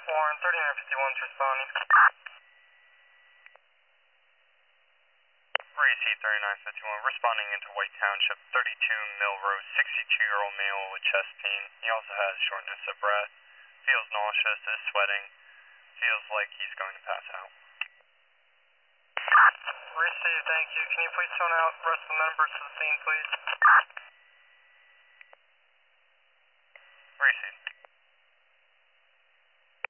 Warren, 3951's responding. Reese 3951, responding into White Township, 32 Milrose, 62-year-old male with chest pain. He also has shortness of breath, feels nauseous, is sweating, feels like he's going to pass out. Received, thank you. Can you please tone out rest of the members to the scene, please? Received.